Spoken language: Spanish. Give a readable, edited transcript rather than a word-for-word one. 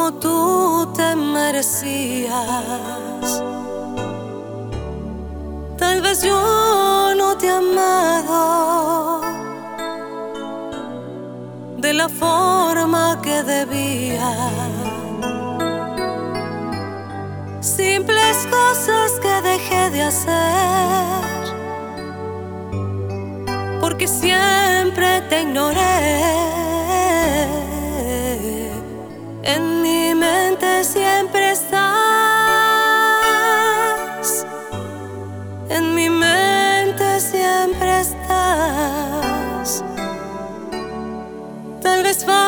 como tú te merecías. Tal vez yo no te he amado de la forma que debía. Simples cosas que dejé de hacer porque siempre te ignoré. En mi mente siempre estás, en mi mente siempre estás. Tal vez